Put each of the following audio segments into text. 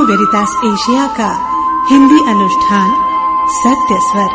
वेरितास Asia का हिंदी अनुष्ठान सत्य स्वर।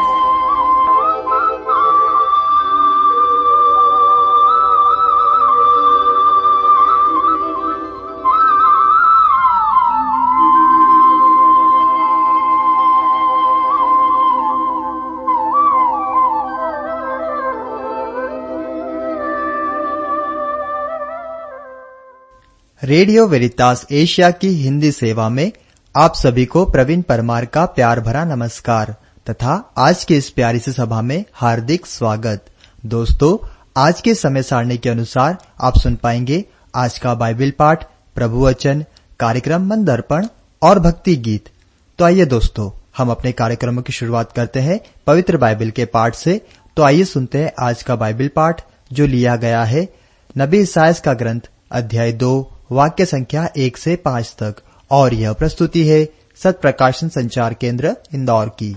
रेडियो वेरितास एशिया की हिंदी सेवा में आप सभी को प्रवीण परमार का प्यार भरा नमस्कार तथा आज की इस प्यारी सी सभा में हार्दिक स्वागत। दोस्तों, आज के समय सारणी के अनुसार आप सुन पाएंगे आज का बाइबल पाठ, प्रभु वचन, कार्यक्रम मन दर्पण और भक्ति गीत। तो आइए दोस्तों, हम अपने कार्यक्रमों की शुरुआत करते हैं पवित्र बाइबल के पाठ से। तो आइए सुनते हैं आज का बाइबल पाठ जो लिया गया है नबी इसायाह का ग्रंथ अध्याय 2 वाक्य संख्या 1 से 5 तक, और यह प्रस्तुति है सत प्रकाशन संचार केंद्र इंदौर की।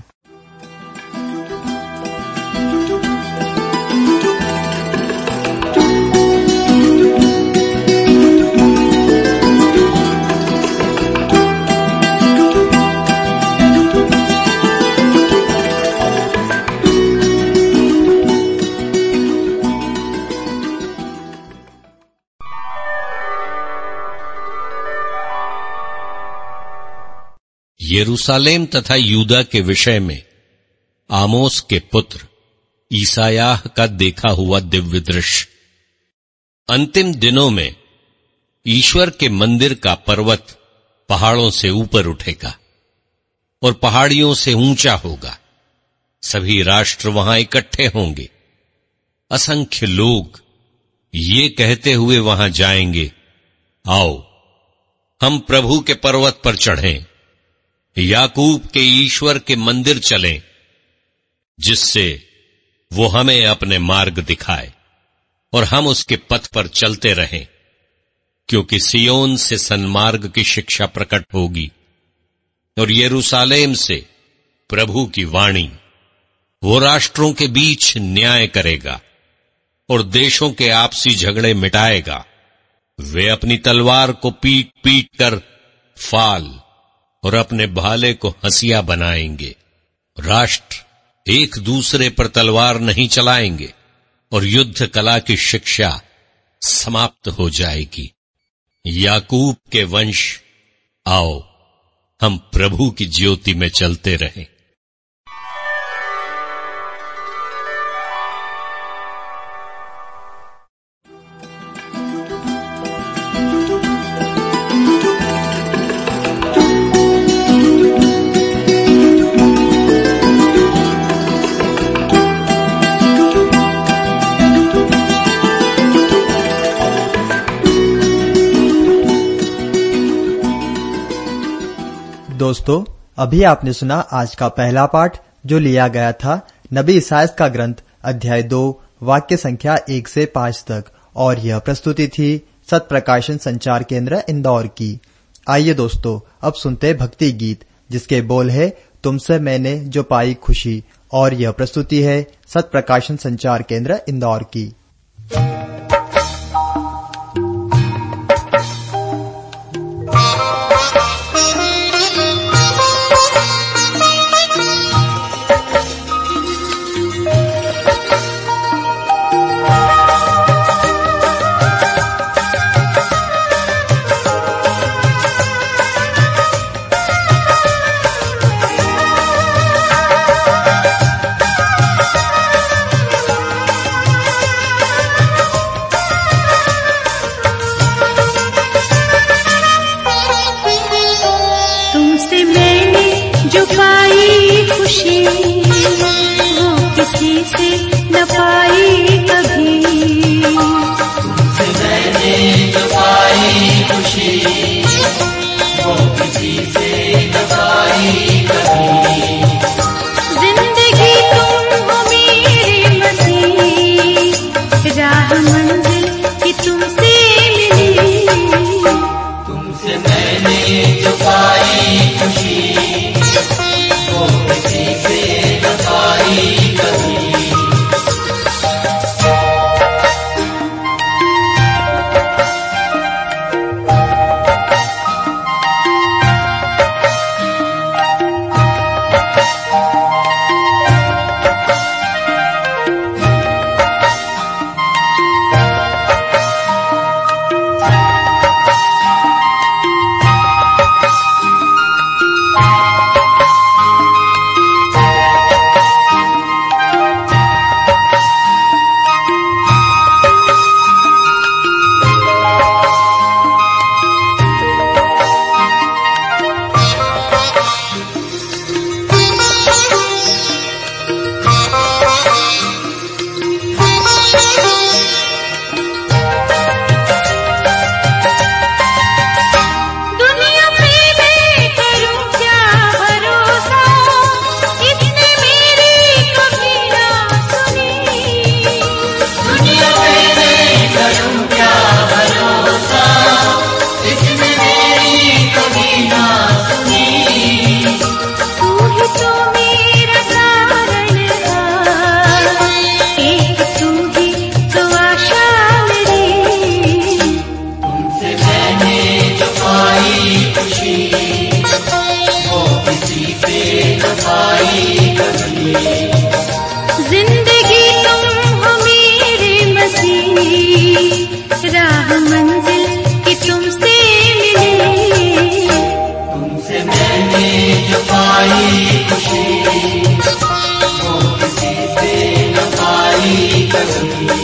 यरूशलेम तथा यूदा के विषय में आमोस के पुत्र ईसायाह का देखा हुआ दिव्य दृश्य। अंतिम दिनों में ईश्वर के मंदिर का पर्वत पहाड़ों से ऊपर उठेगा और पहाड़ियों से ऊंचा होगा। सभी राष्ट्र वहां इकट्ठे होंगे। असंख्य लोग ये कहते हुए वहां जाएंगे, आओ हम प्रभु के पर्वत पर चढ़ें, याकूब के ईश्वर के मंदिर चलें, जिससे वो हमें अपने मार्ग दिखाए और हम उसके पथ पर चलते रहें। क्योंकि सियोन से सन्मार्ग की शिक्षा प्रकट होगी और यरूशलेम से प्रभु की वाणी। वो राष्ट्रों के बीच न्याय करेगा और देशों के आपसी झगड़े मिटाएगा। वे अपनी तलवार को पीट पीट कर फाल और अपने भाले को हंसिया बनाएंगे। राष्ट्र एक दूसरे पर तलवार नहीं चलाएंगे और युद्ध कला की शिक्षा समाप्त हो जाएगी। याकूब के वंश, आओ हम प्रभु की ज्योति में चलते रहें। दोस्तों, अभी आपने सुना आज का पहला पाठ जो लिया गया था नबी इसायाह का ग्रंथ अध्याय 2 वाक्य संख्या 1 से 5 तक, और यह प्रस्तुति थी सत प्रकाशन संचार केंद्र इंदौर की। आइए दोस्तों, अब सुनते हैं भक्ति गीत जिसके बोल है तुमसे मैंने जो पाई खुशी, और यह प्रस्तुति है सत प्रकाशन संचार केंद्र इंदौर की। जिंदगी तुम हो मेरे मसीह, राह मंजिल की तुमसे मिले। तुमसे मैंने जो पाई खुशी, वो किसी से न पाई कभी।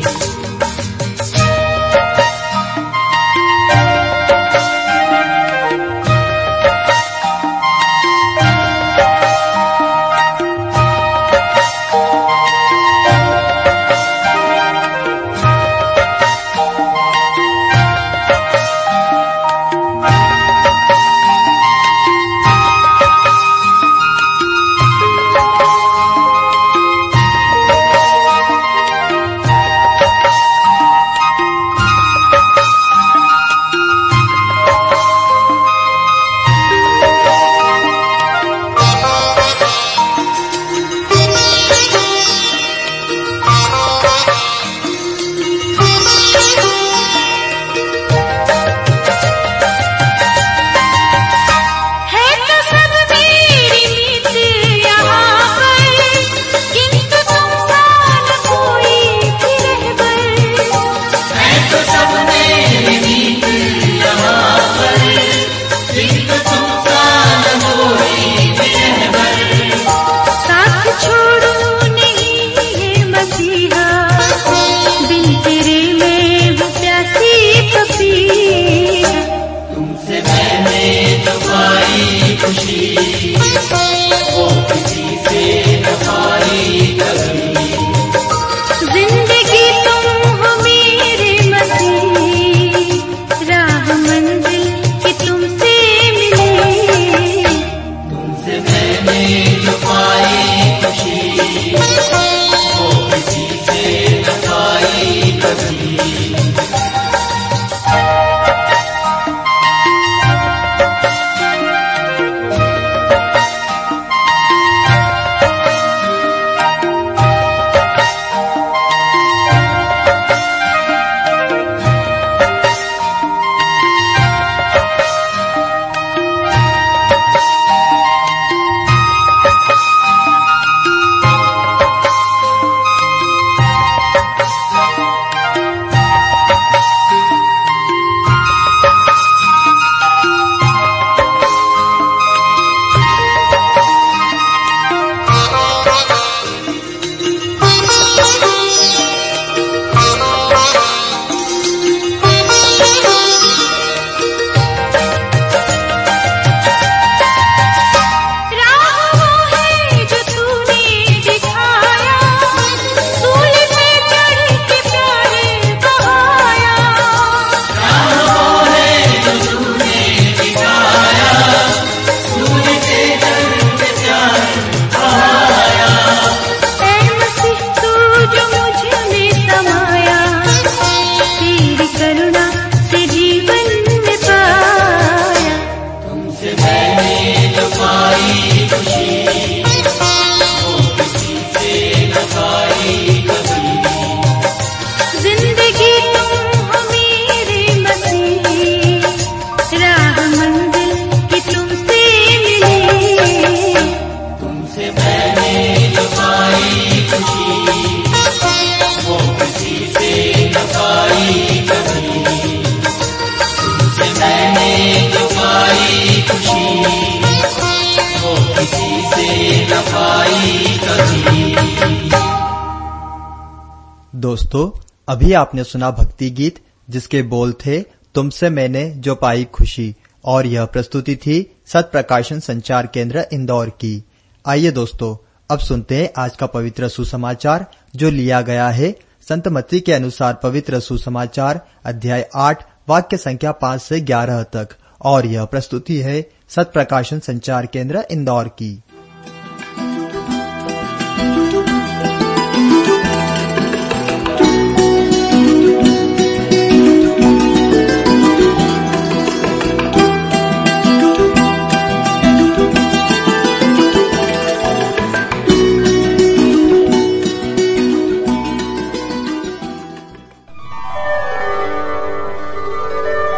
दोस्तों, अभी आपने सुना भक्ति गीत जिसके बोल थे तुमसे मैंने जो पाई खुशी, और यह प्रस्तुति थी सत प्रकाशन संचार केंद्र इंदौर की। आइए दोस्तों, अब सुनते हैं आज का पवित्र सुसमाचार जो लिया गया है संत मत्ती के अनुसार पवित्र सुसमाचार अध्याय 8 वाक्य संख्या 5 से 11 तक, और यह प्रस्तुति है सत प्रकाशन संचार केंद्र इंदौर की।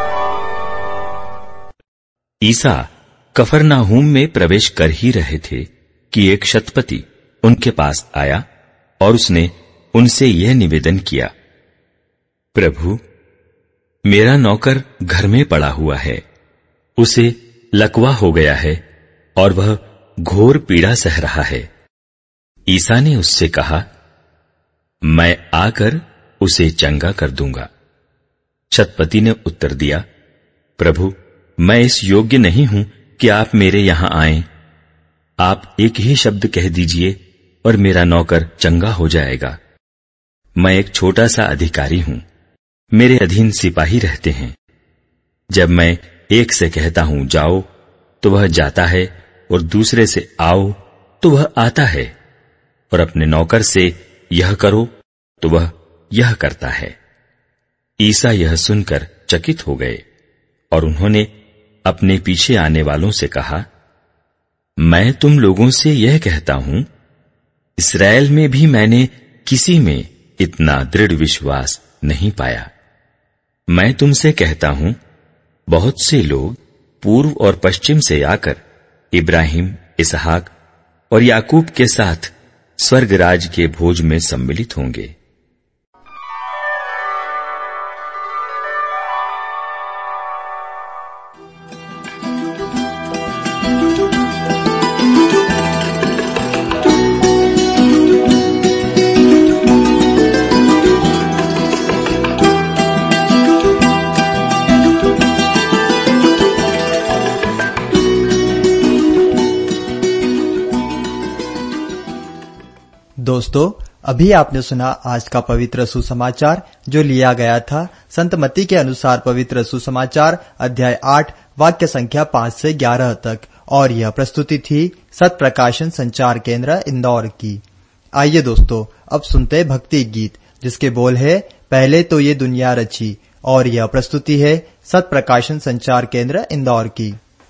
ईसा कफरनाहूम में प्रवेश कर ही रहे थे कि एक शतपति उनके पास आया और उसने उनसे यह निवेदन किया, प्रभु, मेरा नौकर घर में पड़ा हुआ है, उसे लकवा हो गया है और वह घोर पीड़ा सह रहा है। ईसा ने उससे कहा, मैं आकर उसे चंगा कर दूंगा। शतपति ने उत्तर दिया, प्रभु, मैं इस योग्य नहीं हूं कि आप मेरे यहां आएं। आप एक ही शब्द कह दीजिए और मेरा नौकर चंगा हो जाएगा। मैं एक छोटा सा अधिकारी हूं, मेरे अधीन सिपाही रहते हैं। जब मैं एक से कहता हूं जाओ तो वह जाता है, और दूसरे से आओ तो वह आता है, और अपने नौकर से यह करो तो वह यह करता है। ईसा यह सुनकर चकित हो गए और उन्होंने अपने पीछे आने वालों से कहा, मैं तुम लोगों से यह कहता हूं, इस्राएल में भी मैंने किसी में इतना दृढ़ विश्वास नहीं पाया। मैं तुमसे कहता हूं, बहुत से लोग पूर्व और पश्चिम से आकर इब्राहिम, इसहाक और याकूब के साथ स्वर्ग राज के भोज में सम्मिलित होंगे। दोस्तों, अभी आपने सुना आज का पवित्र सुसमाचार जो लिया गया था संत मत्ती के अनुसार पवित्र सुसमाचार अध्याय 8 वाक्य संख्या 5 से 11 तक, और यह प्रस्तुति थी सत प्रकाशन संचार केंद्र इंदौर की। आइए दोस्तों, अब सुनते भक्ति गीत जिसके बोल है, पहले तो ये दुनिया रची, और यह प्रस्तुति है सत प्रकाशन संचार केंद्र इंदौर की।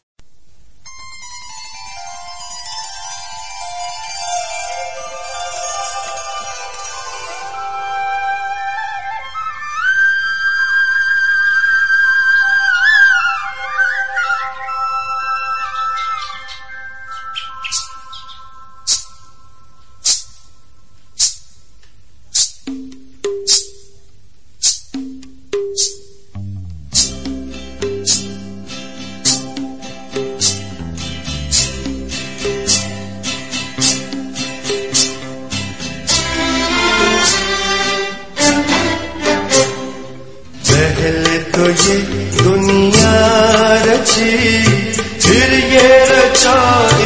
पहले तो ये दुनिया रची, फिर ये रचा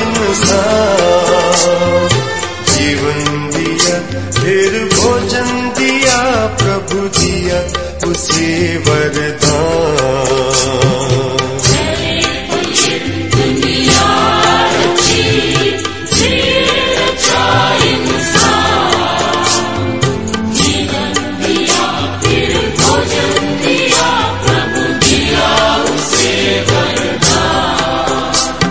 इंसान। जीवन दिया, फिर भोजन दिया, प्रभु दिया उसे वरदान। दुनिया रची, फिर रचा इंसान। जीवन दिया, फिर भोजन दिया, प्रभु दिया उसे वरदान।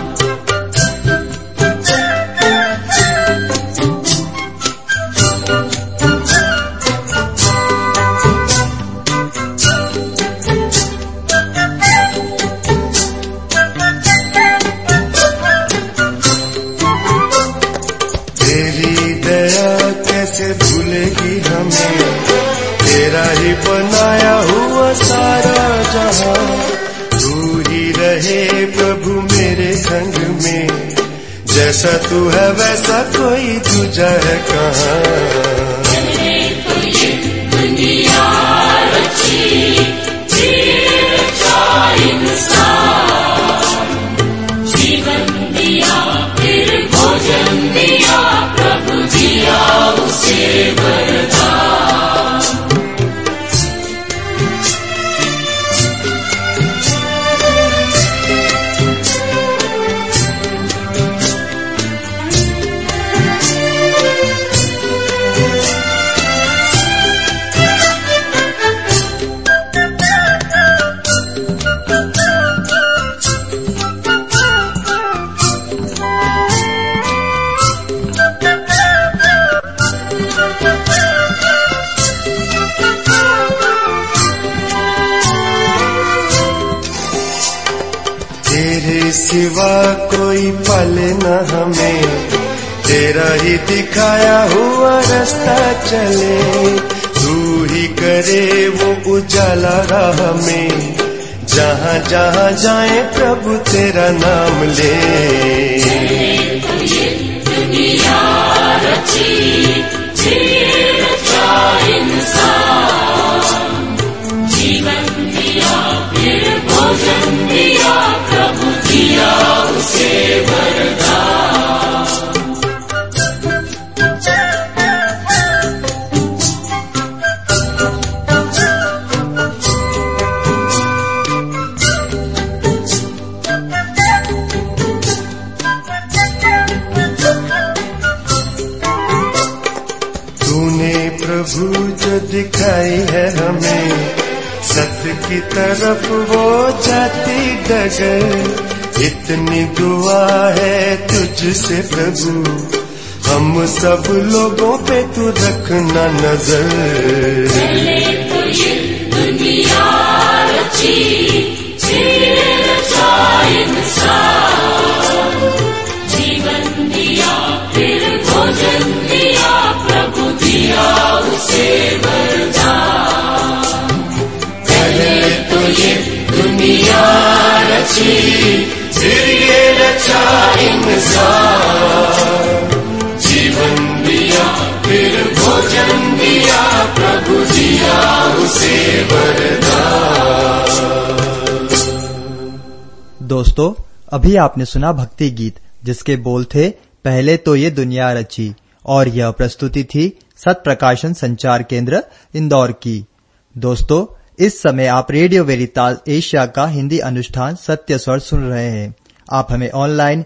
तेरी दया कैसे भूलेगी हमें, तेरा ही बनाया हुआ सारा जहां। तू ही रहे प्रभु मेरे संग में, जैसा तू है वैसा कोई दूजा है कहाँ। दुनिया रची, फिर रचा इंसान। जीवन दिया, फिर भोजन दिया, प्रभु दिया उसे वरदान। तेरे सिवा कोई पाले न हमें, तेरा ही दिखाया हुआ रास्ता चले, तू ही करे वो उजाला राह में, जहाँ जहाँ जाए प्रभु तेरा नाम ले। दुनिया रची, रचा इंसान, जीवन दिया फिर भोजन दिया, प्रभु दिया उसे वरदान। प्रभु जो दिखाई है हमें सत्य की तरफ वो जाती डगर, इतनी दुआ है तुझसे प्रभु, हम सब लोगों पे तू रखना नजर। तो ये दुनिया रची, रचा इंसान, जीवन दिया फिर भोजन दिया, प्रभु दिया उसे वरदान। पहले तो ये दुनिया रची, फिर ये रचा इंसान, जीवन दिया फिर भोजन दिया, प्रभु दिया उसे वरदान। दोस्तों, अभी आपने सुना भक्ति गीत जिसके बोल थे पहले तो ये दुनिया रची, और यह प्रस्तुति थी सत प्रकाशन संचार केंद्र इंदौर की। दोस्तों, इस समय आप रेडियो वेरितास एशिया का हिंदी अनुष्ठान सत्य स्वर सुन रहे हैं। आप हमें ऑनलाइन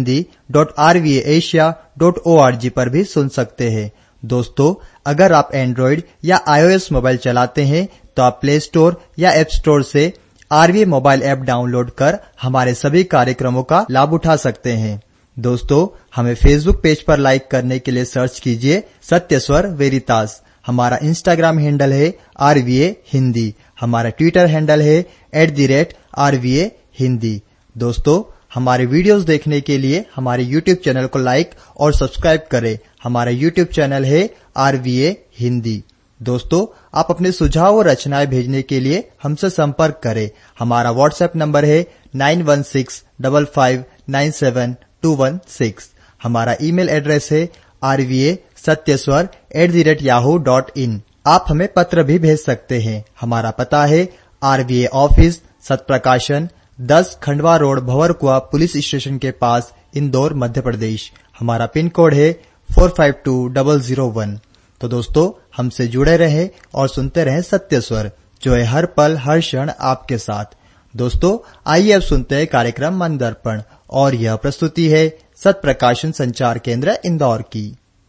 hindi.rvasia.org पर भी सुन सकते हैं। दोस्तों, अगर आप एंड्रॉइड या iOS मोबाइल चलाते हैं तो आप प्ले स्टोर या ऐप स्टोर से RVA मोबाइल ऐप डाउनलोड कर हमारे सभी कार्यक्रमों का लाभ उठा सकते हैं। दोस्तों, हमें फेसबुक पेज पर लाइक करने के लिए सर्च कीजिए सत्य स्वर वेरितास। हमारा इंस्टाग्राम हैंडल है RVA हिंदी। हमारा ट्विटर हैंडल है @RVA हिंदी। दोस्तों, हमारे वीडियोस देखने के लिए हमारे यूट्यूब चैनल को लाइक और सब्सक्राइब करें। हमारा यूट्यूब चैनल है RVA हिंदी। दोस्तों, आप अपने सुझाव और रचनाएं भेजने के लिए हमसे संपर्क करें। हमारा व्हाट्सएप नंबर है 9165597216। हमारा ईमेल एड्रेस है rvasatyaswar@yahoo.in। आप हमें पत्र भी भेज सकते हैं। हमारा पता है RVA office, Sat Prakashan, 10 Khandwa road, Bhanwarkuan police station के पास, इंदौर, मध्य प्रदेश। हमारा पिन कोड है 452001। तो दोस्तों, हमसे जुड़े रहें और सुनते रहें सत्य स्वर, जो है हर पल हर क्षण आपके साथ। दोस्तों, आइए अब सुनते हैं कार्यक्रम मन दर्पण, और यह प्रस्तुति है सत प्रकाशन संचार केंद्र इंदौर की।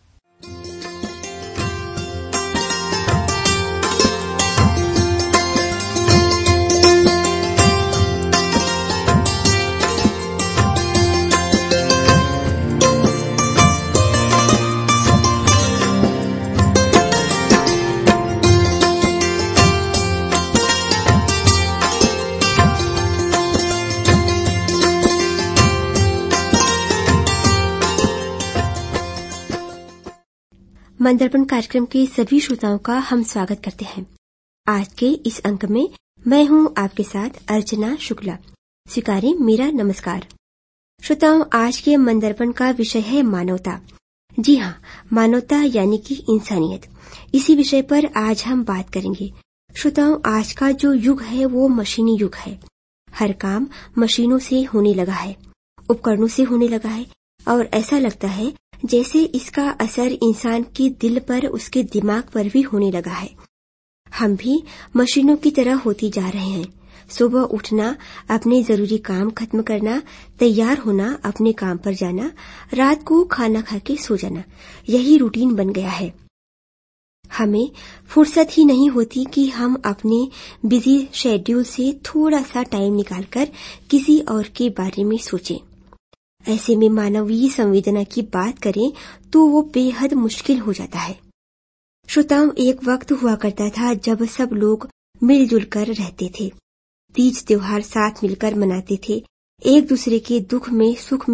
मन दर्पण कार्यक्रम के सभी श्रोताओं का हम स्वागत करते हैं। आज के इस अंक में मैं हूं आपके साथ अर्चना शुक्ला। स्वीकारें मेरा नमस्कार। श्रोताओं, आज के मन दर्पण का विषय है मानवता। जी हाँ, मानवता यानी कि इंसानियत। इसी विषय पर आज हम बात करेंगे। श्रोताओं, आज का जो युग है वो मशीनी युग है। हर काम मशीनों से होने लगा है, उपकरणों से होने लगा है, और ऐसा लगता है जैसे इसका असर इंसान के दिल पर, उसके दिमाग पर भी होने लगा है। हम भी मशीनों की तरह होती जा रहे हैं। सुबह उठना, अपने जरूरी काम खत्म करना, तैयार होना, अपने काम पर जाना, रात को खाना खा के सो जाना, यही रूटीन बन गया है। हमें फुर्सत ही नहीं होती कि हम अपने बिजी शेड्यूल से थोड़ा सा टाइम निकालकर किसी और के बारे में सोचें। ऐसे में मानवीय संवेदना की बात करें तो वो बेहद मुश्किल हो जाता है। श्रोताओं, एक वक्त हुआ करता था जब सब लोग मिलजुल कर रहते थे, तीज त्योहार साथ मिलकर मनाते थे, एक दूसरे के दुख में सुख में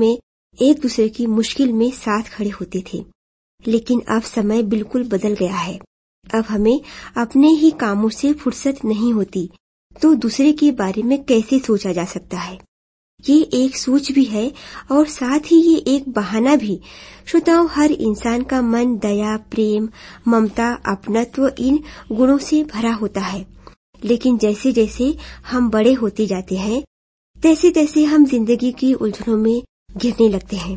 एक दूसरे की मुश्किल में साथ खड़े होते थे। लेकिन अब समय बिल्कुल बदल गया है। अब हमें अपने ही कामों से फुर्सत नहीं होती, तो दूसरे के बारे में कैसे सोचा जा सकता है। ये एक सोच भी है और साथ ही ये एक बहाना भी। श्रोताओं, हर इंसान का मन दया, प्रेम, ममता, अपनत्व इन गुणों से भरा होता है। लेकिन जैसे जैसे हम बड़े होते जाते हैं, तैसे तैसे हम जिंदगी की उलझनों में घिरने लगते हैं।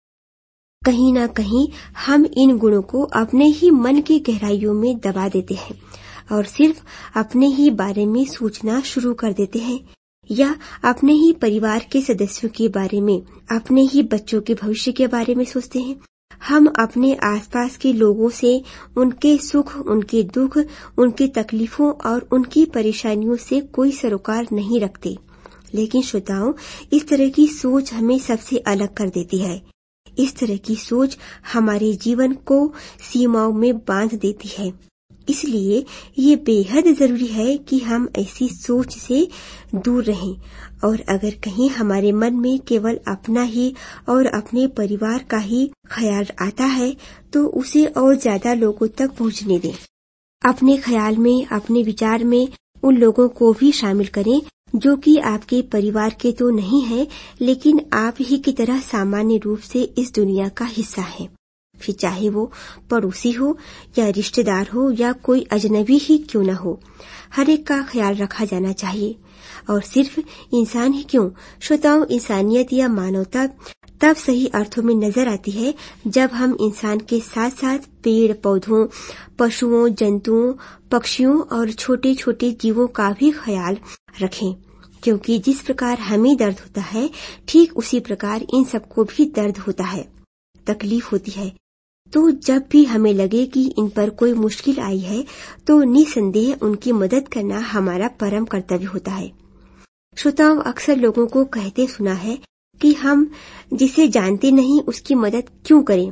कहीं ना कहीं हम इन गुणों को अपने ही मन की गहराइयों में दबा देते हैं और सिर्फ अपने ही बारे में सोचना शुरू कर देते हैं, या अपने ही परिवार के सदस्यों के बारे में, अपने ही बच्चों के भविष्य के बारे में सोचते हैं। हम अपने आसपास के लोगों से उनके सुख, उनके दुख, उनकी तकलीफों और उनकी परेशानियों से कोई सरोकार नहीं रखते। लेकिन श्रोताओं, इस तरह की सोच हमें सबसे अलग कर देती है। इस तरह की सोच हमारे जीवन को सीमाओं में बांध देती है। इसलिए ये बेहद जरूरी है कि हम ऐसी सोच से दूर रहें, और अगर कहीं हमारे मन में केवल अपना ही और अपने परिवार का ही ख्याल आता है, तो उसे और ज्यादा लोगों तक पहुंचने दें। अपने ख्याल में, अपने विचार में उन लोगों को भी शामिल करें जो कि आपके परिवार के तो नहीं है, लेकिन आप ही की तरह सामान्य रूप से इस दुनिया का हिस्सा है। फिर चाहे वो पड़ोसी हो या रिश्तेदार हो या कोई अजनबी ही क्यों न हो, हर एक का ख्याल रखा जाना चाहिए। और सिर्फ इंसान ही क्यों, श्रोताओं, इंसानियत या मानवता तब सही अर्थों में नजर आती है जब हम इंसान के साथ साथ पेड़ पौधों, पशुओं, जंतुओं, पक्षियों और छोटे छोटे जीवों का भी ख्याल रखें। क्योंकि जिस प्रकार हमें दर्द होता है, ठीक उसी प्रकार इन सबको भी दर्द होता है, तकलीफ होती है। तो जब भी हमें लगे कि इन पर कोई मुश्किल आई है, तो निसंदेह उनकी मदद करना हमारा परम कर्तव्य होता है। श्रोताओं, अक्सर लोगों को कहते सुना है कि हम जिसे जानते नहीं उसकी मदद क्यों करें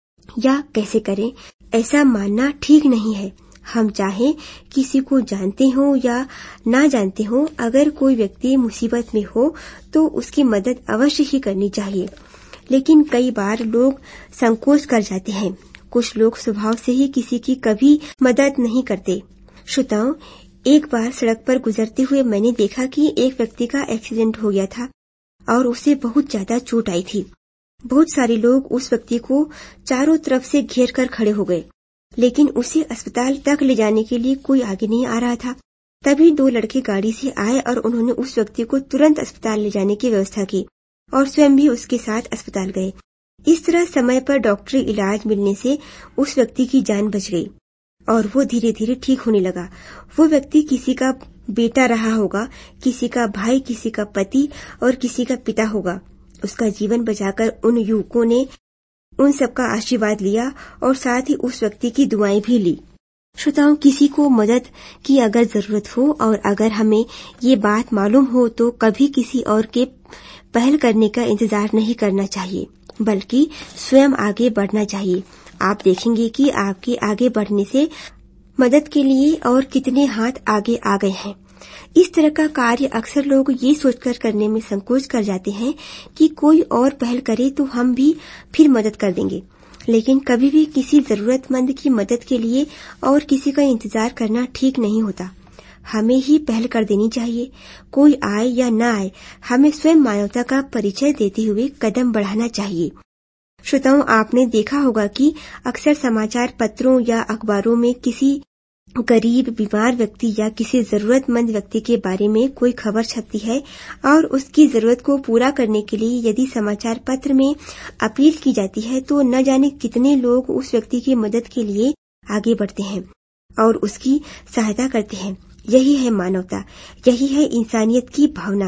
या कैसे करें। ऐसा मानना ठीक नहीं है। हम चाहें किसी को जानते हो या ना जानते हो, अगर कोई व्यक्ति मुसीबत में हो तो उसकी मदद अवश्य ही करनी चाहिए। लेकिन कई बार लोग संकोच कर जाते हैं। कुछ लोग स्वभाव से ही किसी की कभी मदद नहीं करते। श्रोताओं, एक बार सड़क पर गुजरते हुए मैंने देखा कि एक व्यक्ति का एक्सीडेंट हो गया था और उसे बहुत ज्यादा चोट आई थी। बहुत सारे लोग उस व्यक्ति को चारों तरफ से घेर कर खड़े हो गए, लेकिन उसे अस्पताल तक ले जाने के लिए कोई आगे नहीं आ रहा था। तभी 2 लड़के गाड़ी से आए और उन्होंने उस व्यक्ति को तुरंत अस्पताल ले जाने की व्यवस्था की और स्वयं भी उसके साथ अस्पताल गए। इस तरह समय पर डॉक्टरी इलाज मिलने से उस व्यक्ति की जान बच गई और वो धीरे धीरे ठीक होने लगा। वो व्यक्ति किसी का बेटा रहा होगा, किसी का भाई, किसी का पति और किसी का पिता होगा। उसका जीवन बचाकर उन युवकों ने उन सबका आशीर्वाद लिया और साथ ही उस व्यक्ति की दुआएं भी ली। श्रोताओं, किसी को मदद की अगर जरूरत हो और अगर हमें ये बात मालूम हो तो कभी किसी और के पहल करने का इंतजार नहीं करना चाहिए, बल्कि स्वयं आगे बढ़ना चाहिए। आप देखेंगे कि आपके आगे बढ़ने से मदद के लिए और कितने हाथ आगे आ गए हैं। इस तरह का कार्य अक्सर लोग ये सोचकर करने में संकोच कर जाते हैं कि कोई और पहल करे तो हम भी फिर मदद कर देंगे। लेकिन कभी भी किसी जरूरतमंद की मदद के लिए और किसी का इंतजार करना ठीक नहीं होता। हमें ही पहल कर देनी चाहिए। कोई आए या न आए, हमें स्वयं मानवता का परिचय देते हुए कदम बढ़ाना चाहिए। श्रोताओं, आपने देखा होगा कि अक्सर समाचार पत्रों या अखबारों में किसी गरीब, बीमार व्यक्ति या किसी जरूरतमंद व्यक्ति के बारे में कोई खबर छपती है और उसकी जरूरत को पूरा करने के लिए यदि समाचार पत्र में अपील की जाती है तो न जाने कितने लोग उस व्यक्ति की मदद के लिए आगे बढ़ते हैं और उसकी सहायता करते हैं। यही है मानवता, यही है इंसानियत की भावना।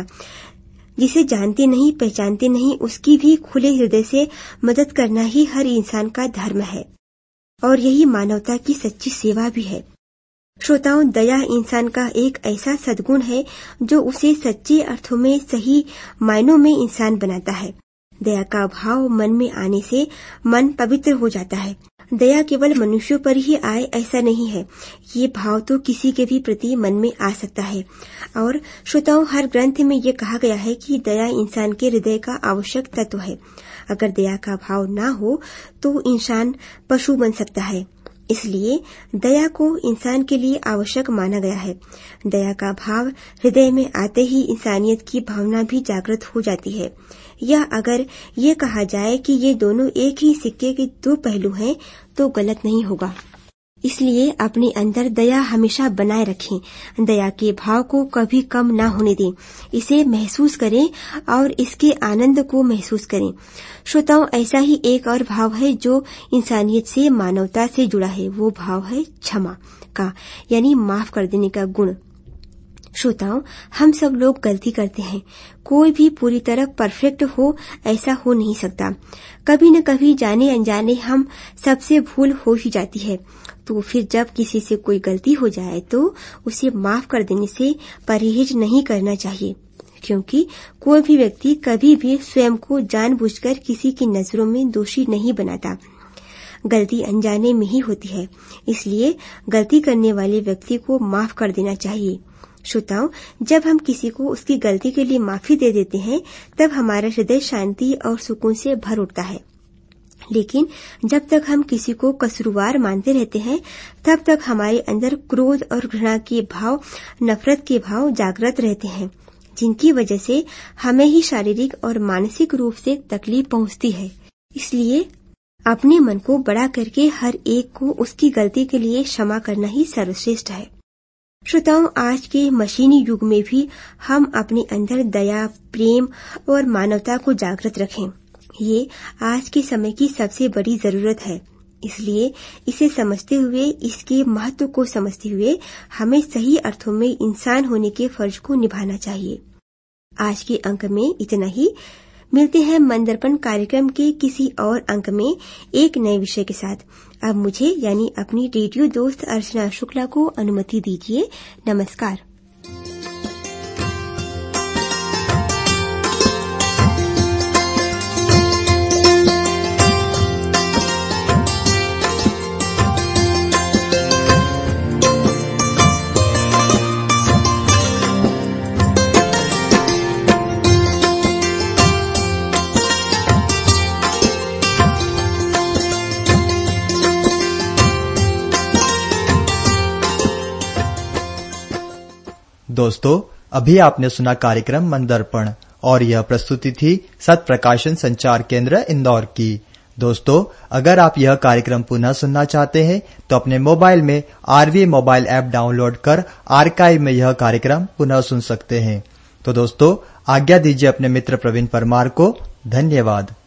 जिसे जानते नहीं, पहचानते नहीं, उसकी भी खुले हृदय से मदद करना ही हर इंसान का धर्म है और यही मानवता की सच्ची सेवा भी है। श्रोताओं, दया इंसान का एक ऐसा सद्गुण है जो उसे सच्चे अर्थों में, सही मायनों में इंसान बनाता है। दया का भाव मन में आने से मन पवित्र हो जाता है। दया केवल मनुष्यों पर ही आए ऐसा नहीं है, ये भाव तो किसी के भी प्रति मन में आ सकता है। और श्रोताओं, हर ग्रंथ में ये कहा गया है कि दया इंसान के हृदय का आवश्यक तत्व है। अगर दया का भाव ना हो तो इंसान पशु बन सकता है। इसलिए दया को इंसान के लिए आवश्यक माना गया है। दया का भाव हृदय में आते ही इंसानियत की भावना भी जागृत हो जाती है। या अगर ये कहा जाए कि ये दोनों एक ही सिक्के के दो पहलू हैं तो गलत नहीं होगा। इसलिए अपने अंदर दया हमेशा बनाए रखें। दया के भाव को कभी कम ना होने दें। इसे महसूस करें और इसके आनंद को महसूस करें। श्रोताओं, ऐसा ही एक और भाव है जो इंसानियत से, मानवता से जुड़ा है। वो भाव है क्षमा का, यानी माफ कर देने का गुण। श्रोताओं, हम सब लोग गलती करते हैं। कोई भी पूरी तरह परफेक्ट हो ऐसा हो नहीं सकता। कभी न कभी जाने अनजाने हम सबसे भूल हो ही जाती है। तो फिर जब किसी से कोई गलती हो जाए तो उसे माफ कर देने से परहेज नहीं करना चाहिए, क्योंकि कोई भी व्यक्ति कभी भी स्वयं को जानबूझकर किसी की नजरों में दोषी नहीं बनाता। गलती अनजाने में ही होती है। इसलिए गलती करने वाले व्यक्ति को माफ कर देना चाहिए। श्रोताओं, जब हम किसी को उसकी गलती के लिए माफी दे देते हैं तब हमारा हृदय शांति और सुकून से भर उठता है। लेकिन जब तक हम किसी को कसूरवार मानते रहते हैं तब तक हमारे अंदर क्रोध और घृणा के भाव, नफरत के भाव जागृत रहते हैं, जिनकी वजह से हमें ही शारीरिक और मानसिक रूप से तकलीफ पहुंचती है। इसलिए अपने मन को बड़ा करके हर एक को उसकी गलती के लिए क्षमा करना ही सर्वश्रेष्ठ है। श्रोताओं, आज के मशीनी युग में भी हम अपने अंदर दया, प्रेम और मानवता को जागृत रखें। ये आज के समय की सबसे बड़ी जरूरत है। इसलिए इसे समझते हुए, इसके महत्व को समझते हुए हमें सही अर्थों में इंसान होने के फर्ज को निभाना चाहिए। आज के अंक में इतना ही। मिलते हैं मन दर्पण कार्यक्रम के किसी और अंक में एक नए विषय के साथ। अब मुझे यानी अपनी रेडियो दोस्त अर्चना शुक्ला को अनुमति दीजिए। नमस्कार। दोस्तों, अभी आपने सुना कार्यक्रम मन दर्पण और यह प्रस्तुति थी सत प्रकाशन संचार केंद्र इंदौर की। दोस्तों, अगर आप यह कार्यक्रम पुनः सुनना चाहते हैं तो अपने मोबाइल में आरवी मोबाइल ऐप डाउनलोड कर आर्काइव में यह कार्यक्रम पुनः सुन सकते हैं। तो दोस्तों, आज्ञा दीजिए अपने मित्र प्रवीण परमार को। धन्यवाद।